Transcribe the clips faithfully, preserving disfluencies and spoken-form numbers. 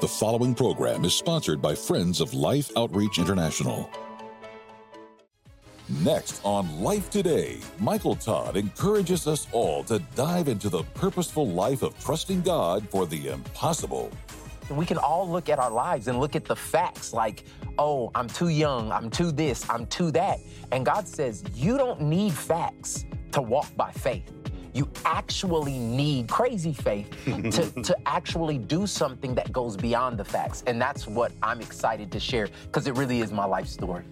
The following program is sponsored by Friends of Life Outreach International. Next on Life Today, Michael Todd encourages us all to dive into the purposeful life of trusting God for the impossible. We can all look at our lives and look at the facts like, oh, I'm too young, I'm too this, I'm too that. And God says, you don't need facts to walk by faith. You actually need crazy faith to, to actually do something that goes beyond the facts. And that's what I'm excited to share because it really is my life story.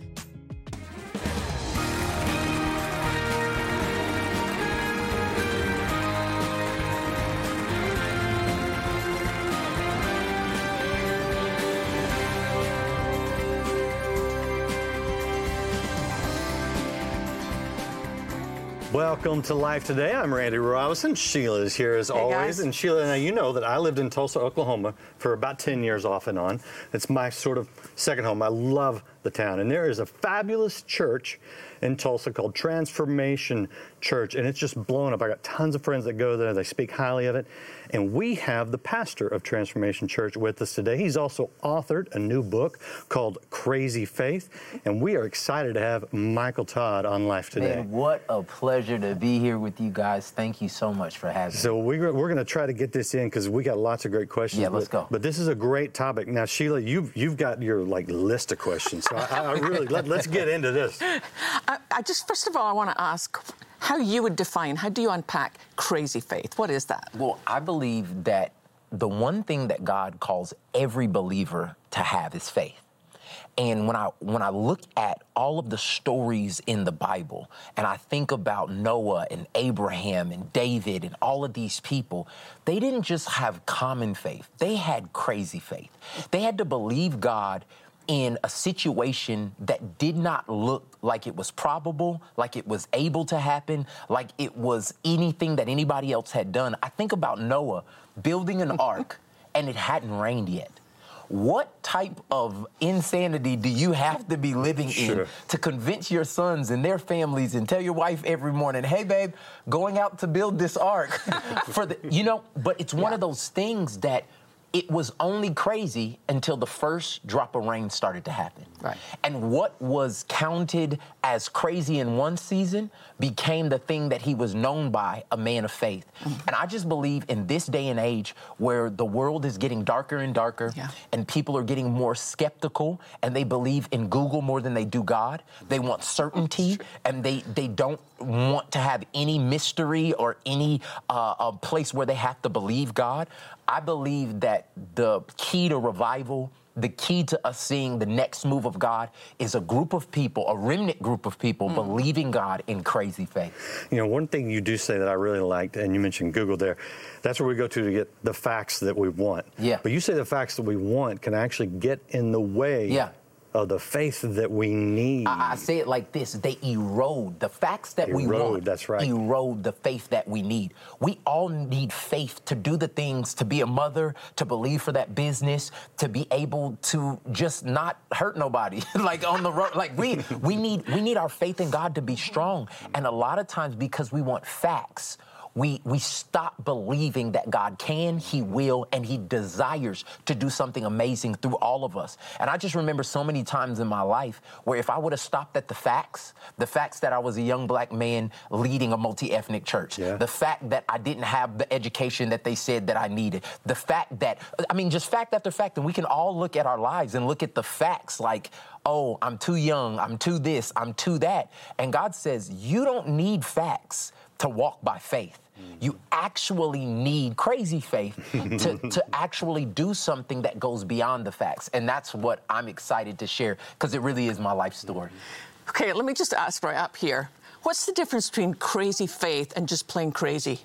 Welcome to Life Today. I'm Randy Robinson. Sheila is here as hey always. Guys. And Sheila, now you know that I lived in Tulsa, Oklahoma for about ten years off and on. It's my sort of second home. I love the town. And there is a fabulous church in Tulsa called Transformation Church. And it's just blown up. I got tons of friends that go there. They speak highly of it. And we have the pastor of Transformation Church with us today. He's also authored a new book called Crazy Faith. And we are excited to have Michael Todd on Life Today. Man, what a pleasure to be here with you guys. Thank you so much for having so me. So we're, we're going to try to get this in because we got lots of great questions. Yeah, let's but, go. But this is a great topic. Now, Sheila, you've, you've got your like list of questions. So I, I really, let, let's get into this. I, I just, first of all, I want to ask how you would define, how do you unpack crazy faith? What is that? Well, I believe that the one thing that God calls every believer to have is faith. And when I when I look at all of the stories in the Bible, and I think about Noah and Abraham and David and all of these people, they didn't just have common faith. They had crazy faith. They had to believe God in a situation that did not look like it was probable, like it was able to happen, like it was anything that anybody else had done. I think about Noah building an ark and it hadn't rained yet. What type of insanity do you have to be living Sure. in to convince your sons and their families and tell your wife every morning, hey, babe, going out to build this ark for the, you know, but it's one Yeah. of those things that it was only crazy until the first drop of rain started to happen. Right. And what was counted as crazy in one season became the thing that he was known by, a man of faith. Mm-hmm. And I just believe in this day and age where the world is getting darker and darker yeah. and people are getting more skeptical and they believe in Google more than they do God. They want certainty and they, they don't want to have any mystery or any uh, a place where they have to believe God. I believe that the key to revival, the key to us seeing the next move of God is a group of people, a remnant group of people mm. believing God in crazy faith. You know, one thing you do say that I really liked, and you mentioned Google there, that's where we go to to get the facts that we want. Yeah. But you say the facts that we want can actually get in the way yeah. of the faith that we need. I, I say it like this, they erode the facts that erode, we want. That's right. Erode the faith that we need. We all need faith to do the things, to be a mother, to believe for that business, to be able to just not hurt nobody. like on the road, like we we need we need our faith in God to be strong. And a lot of times because we want facts, We we stop believing that God can, He will, and He desires to do something amazing through all of us. And I just remember so many times in my life where if I would have stopped at the facts, the facts that I was a young black man leading a multi-ethnic church, yeah. the fact that I didn't have the education that they said that I needed, the fact that, I mean, just fact after fact, and we can all look at our lives and look at the facts like, oh, I'm too young, I'm too this, I'm too that. And God says, you don't need facts to walk by faith. You actually need crazy faith to, to actually do something that goes beyond the facts. And that's what I'm excited to share because it really is my life story. Okay, let me just ask right up here. What's the difference between crazy faith and just plain crazy?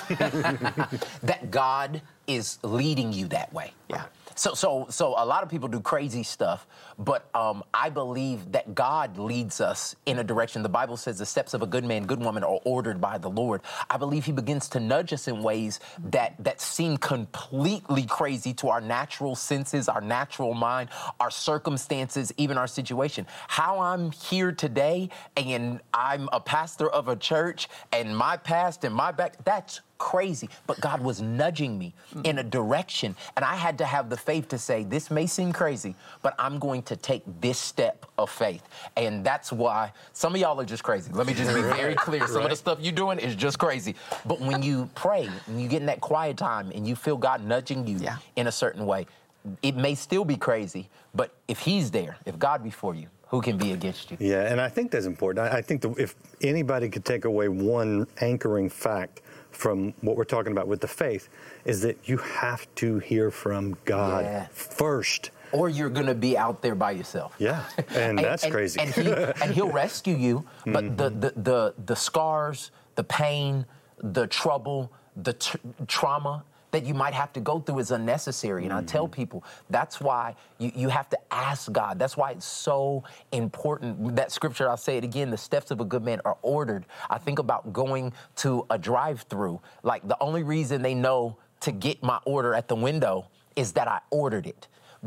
That God is leading you that way. Yeah. So, so, so a lot of people do crazy stuff, but um, I believe that God leads us in a direction. The Bible says the steps of a good man, good woman are ordered by the Lord. I believe He begins to nudge us in ways that that seem completely crazy to our natural senses, our natural mind, our circumstances, even our situation. How I'm here today, and I'm a pastor of a church, and my past and my back, that's crazy. But God was nudging me mm-hmm. in a direction. And I had to have the faith to say, this may seem crazy, but I'm going to take this step of faith. And that's why some of y'all are just crazy. Let me just be very clear. Some right. of the stuff you're doing is just crazy. But when you pray, and you get in that quiet time, and you feel God nudging you yeah. in a certain way, it may still be crazy, but if he's there, if God be for you, who can be against you? Yeah, and I think that's important. I, I think that if anybody could take away one anchoring fact from what we're talking about with the faith, is that you have to hear from God yeah. first. Or you're going to be out there by yourself. Yeah, and that's and, crazy. And, he, and he'll rescue you, but mm-hmm. the, the, the, the scars, the pain, the trouble, the t- trauma that you might have to go through is unnecessary. And mm-hmm. I tell people, that's why you, you have to ask God. That's why it's so important. That scripture, I'll say it again, the steps of a good man are ordered. I think about going to a drive-through. Like, the only reason they know to get my order at the window is that I ordered it.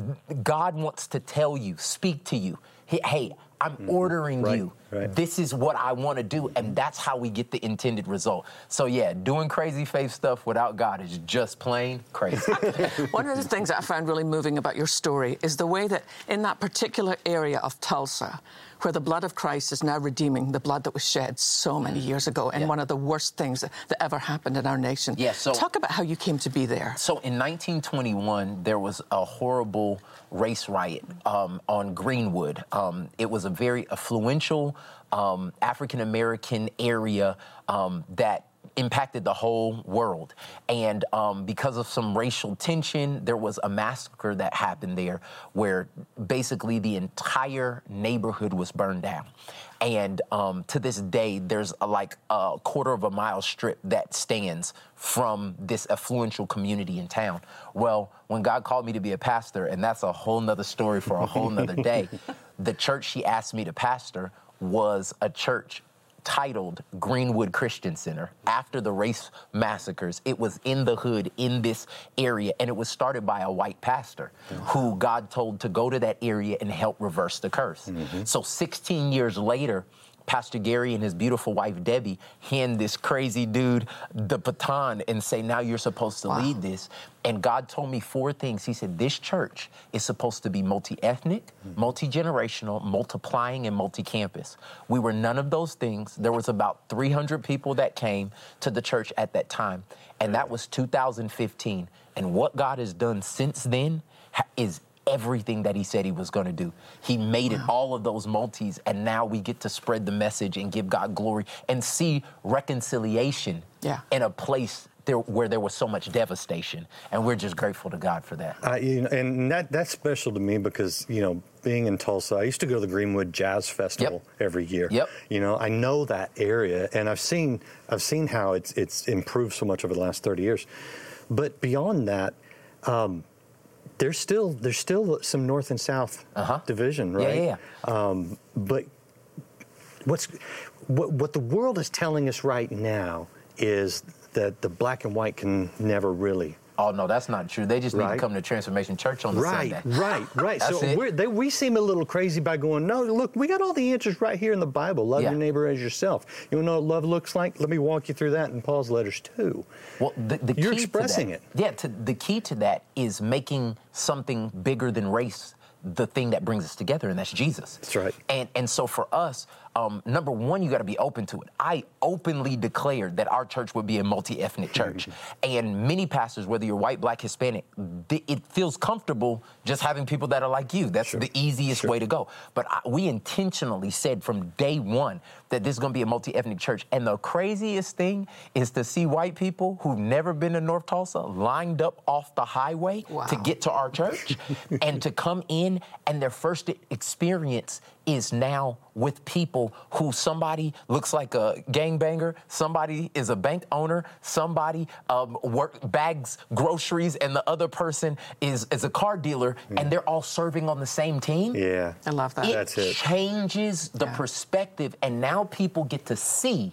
God wants to tell you, speak to you, hey, I'm mm-hmm. ordering right, you. Right. This is what I want to do, and that's how we get the intended result. So, yeah, doing crazy faith stuff without God is just plain crazy. One of the things that I found really moving about your story is the way that in that particular area of Tulsa, where the blood of Christ is now redeeming the blood that was shed so many years ago, and yeah. one of the worst things that, that ever happened in our nation. Yeah, so, Talk about how you came to be there. So in nineteen twenty-one, there was a horrible race riot um, on Greenwood. Um, it was a very affluential um, African-American area um, that impacted the whole world. And um, because of some racial tension, there was a massacre that happened there where basically the entire neighborhood was burned down. And um, to this day, there's a, like a quarter of a mile strip that stands from this affluential community in town. Well, when God called me to be a pastor, and that's a whole nother story for a whole nother day, the church he asked me to pastor was a church titled Greenwood Christian Center after the race massacres. It was in the hood in this area, and it was started by a white pastor wow. who God told to go to that area and help reverse the curse. Mm-hmm. So sixteen years later, Pastor Gary and his beautiful wife, Debbie, hand this crazy dude the baton and say, now you're supposed to wow. lead this. And God told me four things. He said, this church is supposed to be multi-ethnic, mm-hmm. multi-generational, multiplying, and multi-campus. We were none of those things. There was about three hundred people that came to the church at that time. And that was two thousand fifteen. And what God has done since then is everything that he said he was going to do. He made wow. it all of those multis, and now we get to spread the message and give God glory and see reconciliation yeah. in a place there where there was so much devastation, and we're just grateful to God for that. Uh, you know, and that that's special to me because, you know, being in Tulsa, I used to go to the Greenwood Jazz Festival yep. every year. Yep. You know, I know that area, and I've seen I've seen how it's it's improved so much over the last thirty years. But beyond that, um, There's still there's still some north and south uh-huh. division, right? Yeah, yeah, yeah. Um, but what's what, what the world is telling us right now is that the black and white can never really. Oh no, that's not true. They just need right. to come to Transformation Church on the right, Sunday. Right, right, right. That's so it. We're, they, we seem a little crazy by going, no, look, we got all the answers right here in the Bible. Love yeah. your neighbor as yourself. You want to know what love looks like? Let me walk you through that in Paul's letters too. Well, the, the You're key expressing to it. Yeah, to, the key to that is making something bigger than race the thing that brings us together, and that's Jesus. That's right. And and so for us, um, number one, you got to be open to it. I openly declared that our church would be a multi-ethnic church. And many pastors, whether you're white, black, Hispanic, th- it feels comfortable just having people that are like you. That's sure. the easiest sure. way to go. But I, we intentionally said from day one that this is going to be a multi-ethnic church. And the craziest thing is to see white people who've never been to North Tulsa lined up off the highway wow. to get to our church and to come in, and their first experience is now with people who somebody looks like a gangbanger, somebody is a bank owner, somebody um, work, bags groceries, and the other person is, is a car dealer, mm. and they're all serving on the same team. Yeah. I love that. It That's it. changes the yeah. perspective, and now people get to see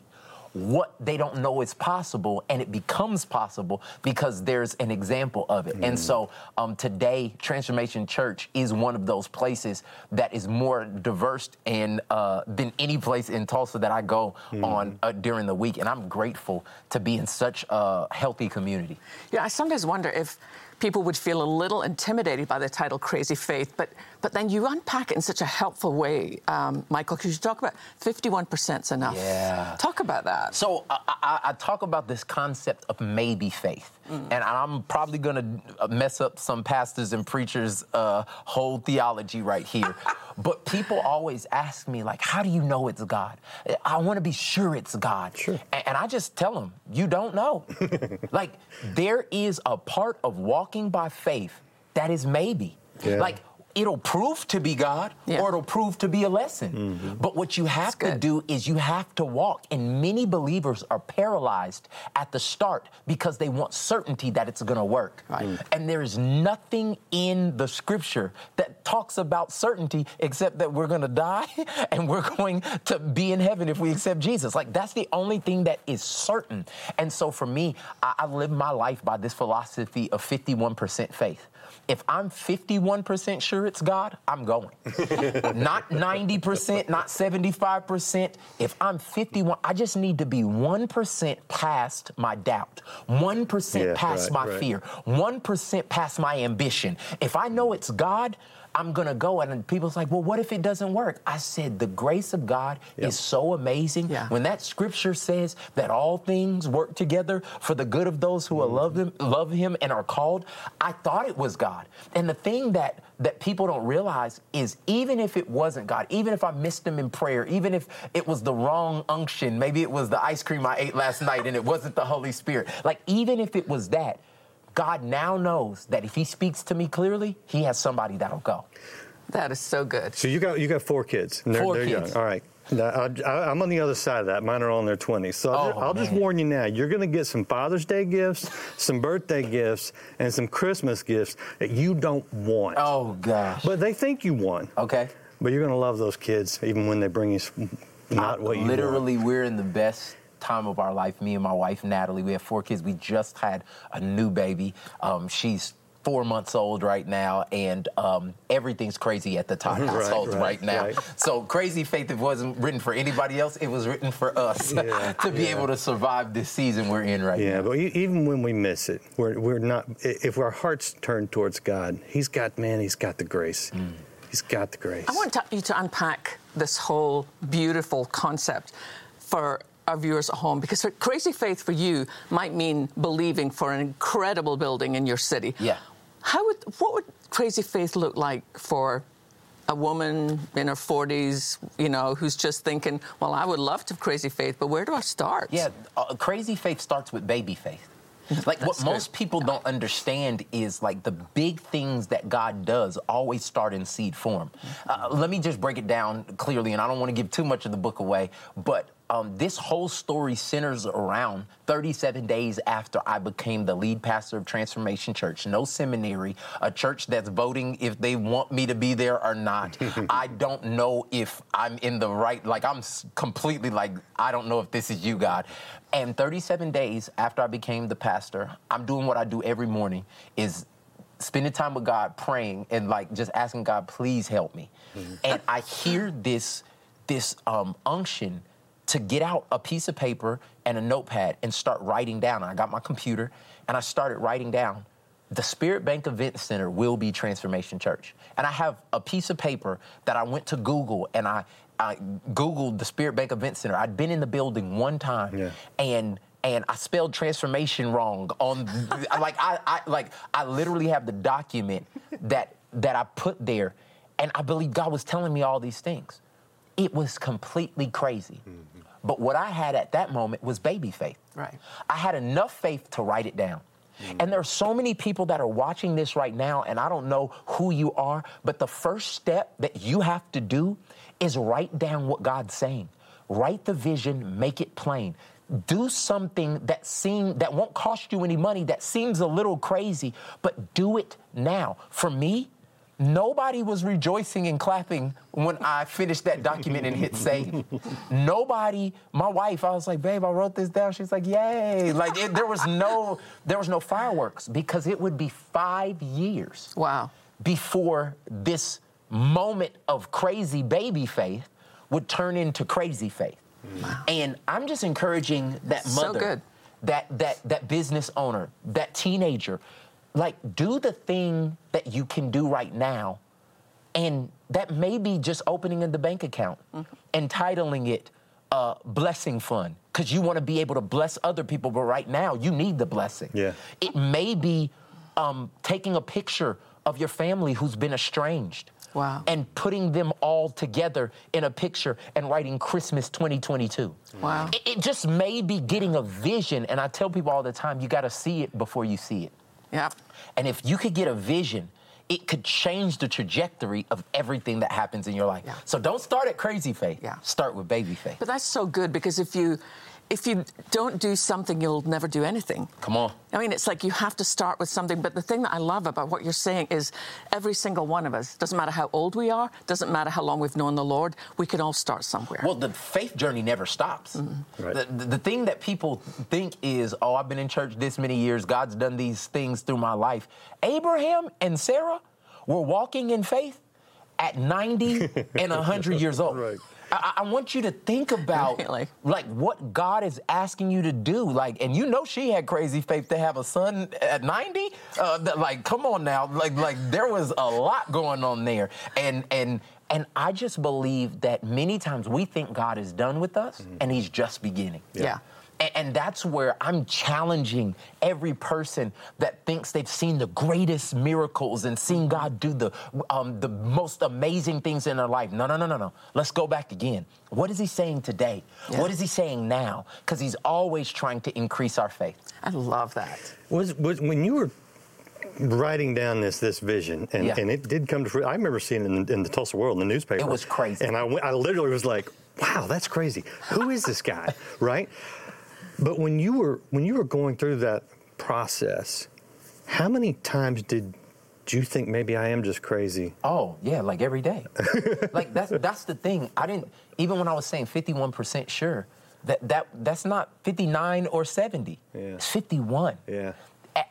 what they don't know is possible, and it becomes possible because there's an example of it. Mm. And so um, today, Transformation Church is one of those places that is more diverse and uh, than any place in Tulsa that I go mm. on uh, during the week. And I'm grateful to be in such a healthy community. Yeah, I sometimes wonder if people would feel a little intimidated by the title Crazy Faith, but but then you unpack it in such a helpful way, um, Michael, because you talk about fifty-one percent's enough. Yeah. Talk about that. So I, I, I talk about this concept of maybe faith. Mm. And I'm probably going to mess up some pastors and preachers' uh, whole theology right here. But people always ask me, like, how do you know it's God? I want to be sure it's God. Sure. And, and I just tell them, you don't know. Like, there is a part of walking by faith that is maybe. Yeah. Like, it'll prove to be God, yeah. or it'll prove to be a lesson. Mm-hmm. But what you have to do is you have to walk. And many believers are paralyzed at the start because they want certainty that it's going to work. Right. Mm. And there is nothing in the scripture that talks about certainty except that we're going to die and we're going to be in heaven if we accept Jesus. Like, that's the only thing that is certain. And so for me, I, I live my life by this philosophy of fifty-one percent faith. If I'm fifty-one percent sure it's God, I'm going. Not ninety percent, not seventy-five percent. If I'm fifty-one, I just need to be one percent past my doubt, one percent yeah, past right, my right. fear, one percent past my ambition. If I know it's God, I'm going to go. And people's like, well, what if it doesn't work? I said, the grace of God yep. is so amazing. Yeah. When that scripture says that all things work together for the good of those who mm-hmm. love him, love him and are called, I thought it was God. And the thing that, that people don't realize is even if it wasn't God, even if I missed him in prayer, even if it was the wrong unction, maybe it was the ice cream I ate last night and it wasn't the Holy Spirit. Like, even if it was that, God now knows that if he speaks to me clearly, he has somebody that'll go. That is so good. So you got you got four kids. And they're, four they're kids. Young. All right. Now, I, I'm on the other side of that. Mine are all in their twenties. So I'll, oh, just, I'll just warn you now. You're going to get some Father's Day gifts, some birthday gifts, and some Christmas gifts that you don't want. Oh, gosh. But they think you want. Okay. But you're going to love those kids even when they bring you not I, what you literally, want. We're in the best time of our life. Me and my wife, Natalie, we have four kids. We just had a new baby. Um, she's four months old right now, and um, everything's crazy at the Todd household right, right, right now. Right. So Crazy Faith, it wasn't written for anybody else. It was written for us yeah, to be yeah. able to survive this season we're in right yeah, now. Yeah, but even when we miss it, we're we're not. If our hearts turn towards God, He's got man. He's got the grace. Mm. He's got the grace. I want to, you to unpack this whole beautiful concept for our viewers at home, because Crazy Faith for you might mean believing for an incredible building in your city. Yeah. How would what would Crazy Faith look like for a woman in her forties, you know, who's just thinking, well, I would love to have Crazy Faith, but where do I start? Yeah, uh, Crazy Faith starts with baby faith. Like, what most people don't understand is, like, the big things that God does always start in seed form. Uh, let me just break it down clearly, and I don't want to give too much of the book away, but um, this whole story centers around thirty-seven days after I became the lead pastor of Transformation Church. No seminary, a church that's voting if they want me to be there or not. I don't know if I'm in the right, like, I'm completely like, I don't know if this is you, God. And thirty-seven days after I became the pastor, I'm doing what I do every morning, is spending time with God, praying, and, like, just asking God, please help me. Mm-hmm. And I hear this, this um, unction to get out a piece of paper and a notepad and start writing down. And I got my computer, and I started writing down, the Spirit Bank Event Center will be Transformation Church. And I have a piece of paper that I went to Google, and I, I Googled the Spirit Bank Event Center. I'd been in the building one time, yeah. and and I spelled transformation wrong on, like I, I like I literally have the document that that I put there, and I believe God was telling me all these things. It was completely crazy. Mm-hmm. But what I had at that moment was baby faith. Right. I had enough faith to write it down. Mm-hmm. And there are so many people that are watching this right now, and I don't know who you are, but the first step that you have to do is write down what God's saying. Write the vision, make it plain. Do something that seem that won't cost you any money, that seems a little crazy, but do it now. For me, Nobody was rejoicing and clapping when I finished that document and hit save. Nobody, my wife, I was like, babe, I wrote this down. She's like, yay. Like it, there was no, there was no fireworks because it would be five years. Wow. Before this moment of crazy baby faith would turn into crazy faith. Wow. And I'm just encouraging that mother, so good. that that that business owner, that teenager, like do the thing that you can do right now. And that may be just opening in the bank account, mm-hmm. entitling it uh, blessing fund, because you want to be able to bless other people, but right now you need the blessing. Yeah. It may be um, taking a picture of your family who's been estranged. Wow. And putting them all together in a picture and writing Christmas twenty twenty-two. Wow. It, it just may be getting a vision. And I tell people all the time, you got to see it before you see it. Yeah. And if you could get a vision, it could change the trajectory of everything that happens in your life. Yeah. So don't start at crazy faith. Yeah. Start with baby faith. But that's so good, because if you if you don't do something, you'll never do anything. Come on. I mean, it's like you have to start with something. But the thing that I love about what you're saying is every single one of us, doesn't matter how old we are, doesn't matter how long we've known the Lord, we can all start somewhere. Well, the faith journey never stops. Mm-hmm. Right. The, the, the thing that people think is, oh, I've been in church this many years, God's done these things through my life. Abraham and Sarah were walking in faith at ninety and one hundred years old. Right. I, I want you to think about Really? like what God is asking you to do. Like, and you know she had crazy faith to have a son at ninety. Uh, that, like, come on now. Like, like there was a lot going on there. And and and I just believe that many times we think God is done with us, mm-hmm. and He's just beginning. Yeah. yeah. And, and that's where I'm challenging every person that thinks they've seen the greatest miracles and seen God do the um, the most amazing things in their life. No, no, no, no, no. Let's go back again. What is He saying today? Yeah. What is He saying now? Because He's always trying to increase our faith. I love that. Was was when you were writing down this this vision, and, Yeah. and it did come to fruition. I remember seeing it in, in the Tulsa World in the newspaper. It was crazy. And I, went, I literally was like, wow, that's crazy. Who is this guy? Right? But when you were when you were going through that process, how many times did you think maybe I am just crazy? Oh, yeah, like every day. Like that's that's the thing. I didn't, even when I was saying fifty-one percent sure, that, that that's not fifty-nine or seventy. Yeah. It's fifty-one. Yeah. I,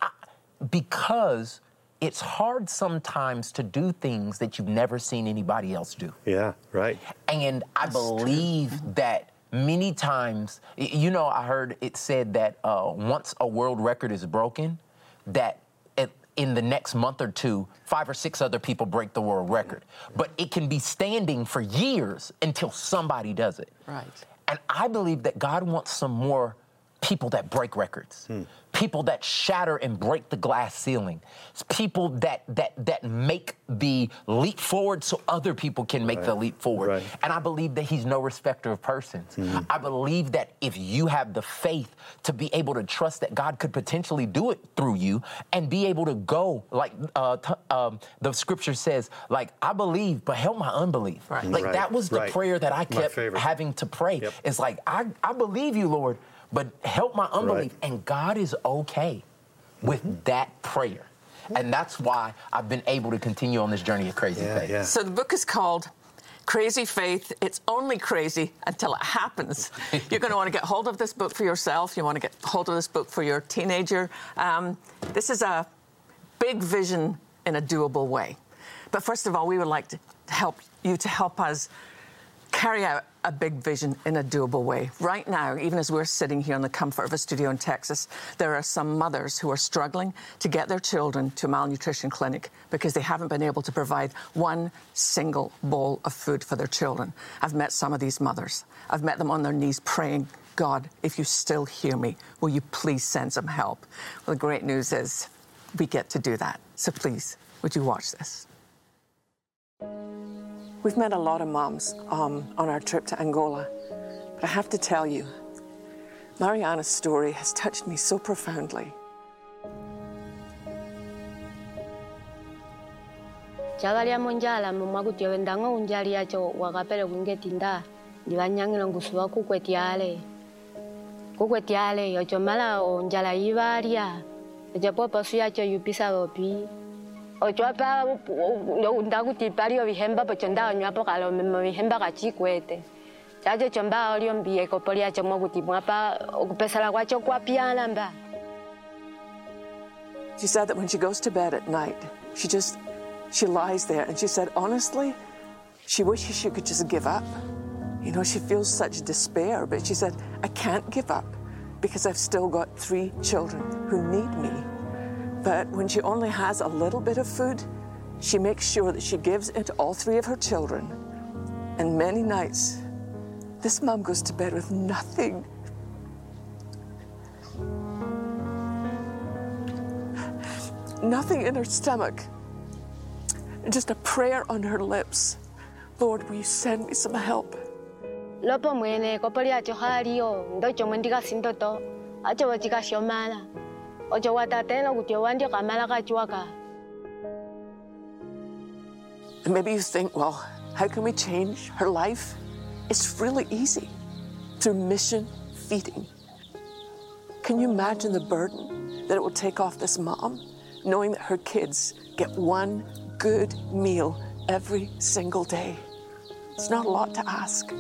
because it's hard sometimes to do things that you've never seen anybody else do. Yeah, right. And I That's believe true. that many times, you know, I heard it said that uh, once a world record is broken, that it, in the next month or two, five or six other people break the world record. But it can be standing for years until somebody does it. Right. And I believe that God wants some more people that break records. Hmm. People that shatter and break the glass ceiling. It's people that that that make the leap forward so other people can make right. the leap forward. Right. And I believe that He's no respecter of persons. Mm. I believe that if you have the faith to be able to trust that God could potentially do it through you and be able to go, like uh, t- um, the scripture says, like, I believe, but help my unbelief. Right. Like right. that was the right. prayer that I kept having to pray. Yep. It's like, I, I believe you, Lord, but help my unbelief. Right. And God is okay with mm-hmm. that prayer. And that's why I've been able to continue on this journey of crazy yeah, faith. Yeah. So the book is called Crazy Faith. It's only crazy until it happens. You're going to want to get hold of this book for yourself. You want to get hold of this book for your teenager. Um, this is a big vision in a doable way. But first of all, we would like to help you to help us carry out a big vision in a doable way. Right now, even as we're sitting here in the comfort of a studio in Texas, there are some mothers who are struggling to get their children to a malnutrition clinic because they haven't been able to provide one single bowl of food for their children. I've met some of these mothers. I've met them on their knees praying, God, if you still hear me, will you please send some help? Well, the great news is we get to do that. So please, would you watch this? We've met a lot of moms um, on our trip to Angola, but I have to tell you, Mariana's story has touched me so profoundly. Chavalia monjala mamakuti wendanga unjali yacho wakapele kungetinda ndivanyangila ngusuwa kukwetiale kukwetiale yocho mala onjala ivaria yocho popo suyacho yupisa bopi Ocho pa yo ndagu ti pario vihemba pochonda nyapo kalo memo vihemba kachikwete. Chaje chomba olio mbie ko polia chomo guti mwapa okupesala kwa chokwa piana mba. She said that when she goes to bed at night, she just, she lies there and she said, honestly, she wishes she could just give up. You know, she feels such despair, but she said, I can't give up because I've still got three children who need me. But when she only has a little bit of food, she makes sure that she gives it to all three of her children. And many nights, this mom goes to bed with nothing. Nothing in her stomach, and just a prayer on her lips. Lord, will you send me some help? Lopo mwene kopolia chohalio ndo chomwendiga sindoto acho wachika shomala ocho watatelo kutio wandio kamala kachuaka. And maybe you think, well, how can we change her life? It's really easy, through mission feeding. Can you imagine the burden that it will take off this mom, knowing that her kids get one good meal every single day? It's not a lot to ask.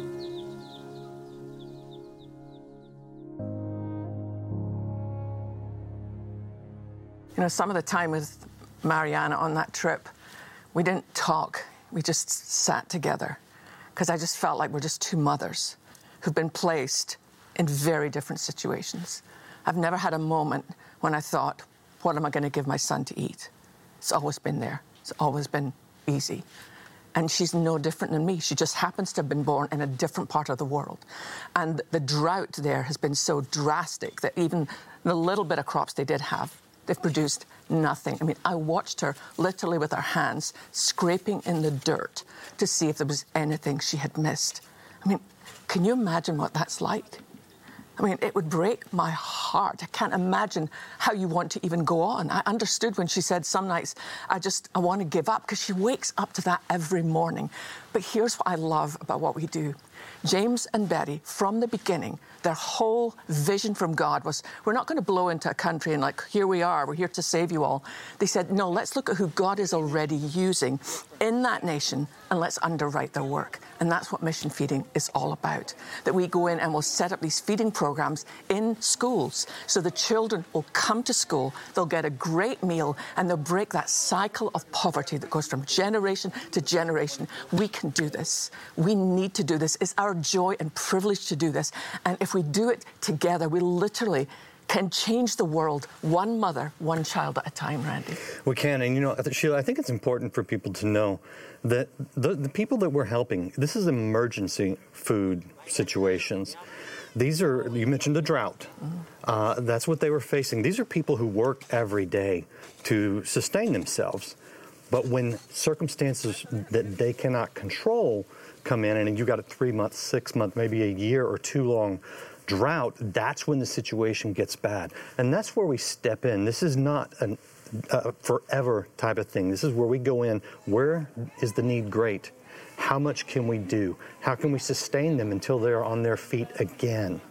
You know, some of the time with Mariana on that trip, we didn't talk. We just sat together because I just felt like we're just two mothers who've been placed in very different situations. I've never had a moment when I thought, what am I going to give my son to eat? It's always been there. It's always been easy. And she's no different than me. She just happens to have been born in a different part of the world. And the drought there has been so drastic that even the little bit of crops they did have, they've produced nothing. I mean, I watched her literally with her hands scraping in the dirt to see if there was anything she had missed. I mean, can you imagine what that's like? I mean, it would break my heart. I can't imagine how you want to even go on. I understood when she said some nights, I just, I want to give up, because she wakes up to that every morning. But here's what I love about what we do. James and Betty, from the beginning, their whole vision from God was, we're not going to blow into a country and like, here we are, we're here to save you all. They said, no, let's look at who God is already using in that nation and let's underwrite their work. And that's what mission feeding is all about. That we go in and we'll set up these feeding programs in schools so the children will come to school, they'll get a great meal, and they'll break that cycle of poverty that goes from generation to generation. We can do this. We need to do this. It's our joy and privilege to do this. And if we do it together, we literally can change the world one mother, one child at a time, Randy. We can. And, you know, Sheila, I think it's important for people to know that the, the people that we're helping, this is emergency food situations. These are, you mentioned the drought. Uh, that's what they were facing. These are people who work every day to sustain themselves. But when circumstances that they cannot control come in, and you got a three month, six month, maybe a year or two long drought, that's when the situation gets bad. And that's where we step in. This is not a uh, forever type of thing. This is where we go in. Where is the need great? How much can we do? How can we sustain them until they're on their feet again?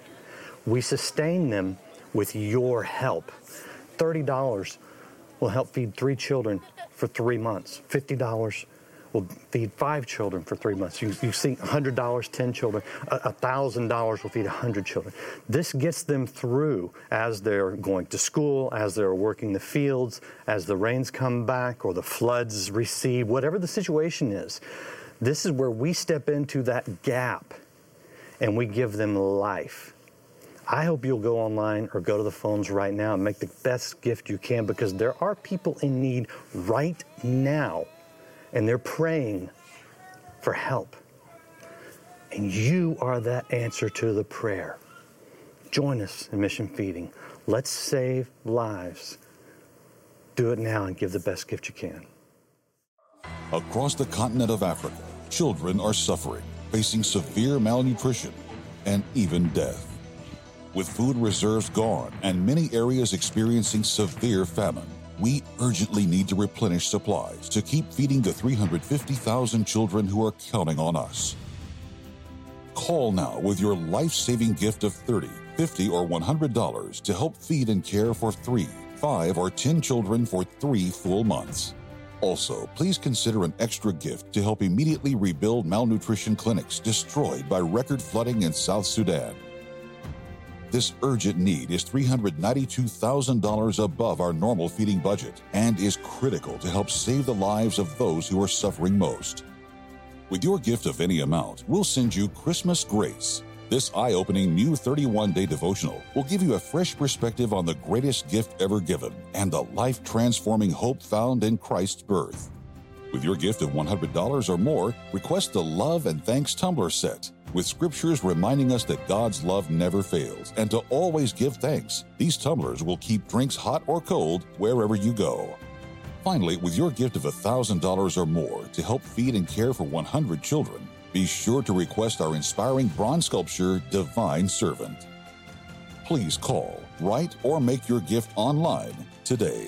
We sustain them with your help. thirty dollars will help feed three children for three months. fifty dollars will feed five children for three months. You, you see one hundred dollars, ten children. one thousand dollars will feed one hundred children. This gets them through as they're going to school, as they're working the fields, as the rains come back or the floods recede, whatever the situation is. This is where we step into that gap and we give them life. I hope you'll go online or go to the phones right now and make the best gift you can, because there are people in need right now. And they're praying for help. And you are that answer to the prayer. Join us in Mission Feeding. Let's save lives. Do it now and give the best gift you can. Across the continent of Africa, children are suffering, facing severe malnutrition and even death. With food reserves gone and many areas experiencing severe famine, we urgently need to replenish supplies to keep feeding the three hundred fifty thousand children who are counting on us. Call now with your life-saving gift of thirty dollars, fifty dollars, or one hundred dollars to help feed and care for three, five, or ten children for three full months. Also, please consider an extra gift to help immediately rebuild malnutrition clinics destroyed by record flooding in South Sudan. This urgent need is three hundred ninety-two thousand dollars above our normal feeding budget and is critical to help save the lives of those who are suffering most. With your gift of any amount, we'll send you Christmas Grace. This eye-opening new thirty-one day devotional will give you a fresh perspective on the greatest gift ever given and the life-transforming hope found in Christ's birth. With your gift of one hundred dollars or more, request the Love and Thanks Tumbler Set, with scriptures reminding us that God's love never fails and to always give thanks. These tumblers will keep drinks hot or cold wherever you go. Finally, with your gift of one thousand dollars or more to help feed and care for one hundred children, be sure to request our inspiring bronze sculpture, Divine Servant. Please call, write, or make your gift online today.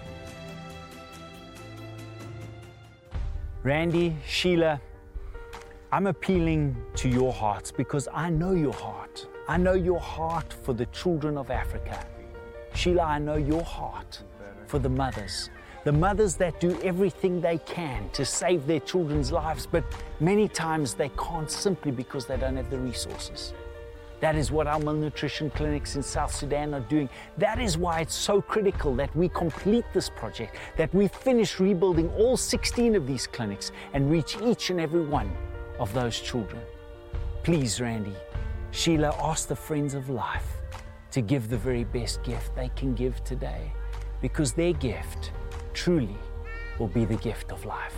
Randy, Sheila, I'm appealing to your hearts because I know your heart. I know your heart for the children of Africa. Sheila, I know your heart for the mothers. The mothers that do everything they can to save their children's lives, but many times they can't simply because they don't have the resources. That is what our malnutrition clinics in South Sudan are doing. That is why it's so critical that we complete this project, that we finish rebuilding all sixteen of these clinics and reach each and every one of those children. Please, Randy, Sheila, ask the Friends of Life to give the very best gift they can give today, because their gift truly will be the gift of life.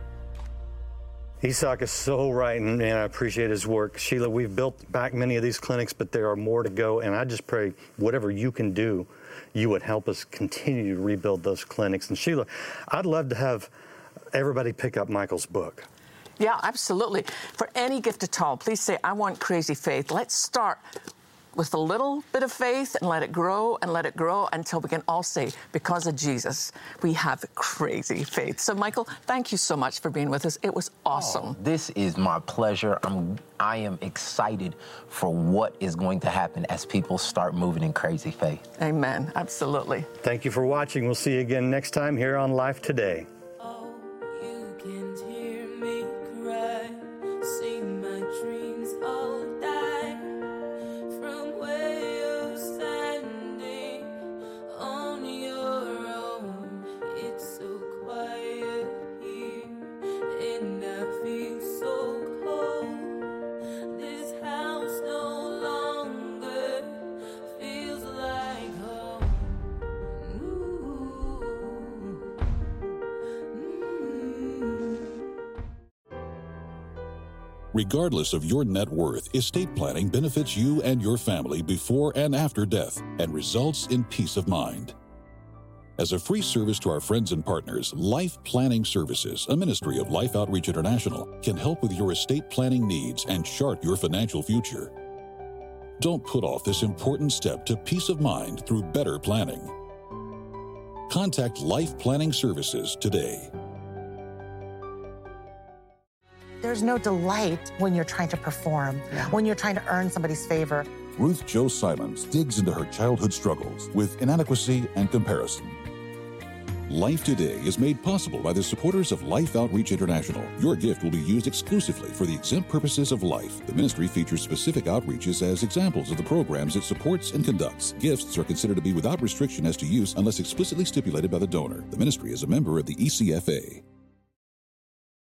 Isak is so right, and man, I appreciate his work. Sheila, we've built back many of these clinics, but there are more to go, and I just pray whatever you can do, you would help us continue to rebuild those clinics. And Sheila, I'd love to have everybody pick up Michael's book. Yeah, absolutely. For any gift at all, please say, I want Crazy Faith. Let's start with a little bit of faith and let it grow and let it grow until we can all say, because of Jesus, we have crazy faith. So, Michael, thank you so much for being with us. It was awesome. Oh, this is my pleasure. I'm, I am excited for what is going to happen as people start moving in crazy faith. Amen. Absolutely. Thank you for watching. We'll see you again next time here on Life Today. Regardless of your net worth, estate planning benefits you and your family before and after death and results in peace of mind. As a free service to our friends and partners, Life Planning Services, a ministry of Life Outreach International, can help with your estate planning needs and chart your financial future. Don't put off this important step to peace of mind through better planning. Contact Life Planning Services today. There's no delight when you're trying to perform, yeah. when you're trying to earn somebody's favor. Ruth Jo Simons digs into her childhood struggles with inadequacy and comparison. Life Today is made possible by the supporters of Life Outreach International. Your gift will be used exclusively for the exempt purposes of life. The ministry features specific outreaches as examples of the programs it supports and conducts. Gifts are considered to be without restriction as to use unless explicitly stipulated by the donor. The ministry is a member of the E C F A.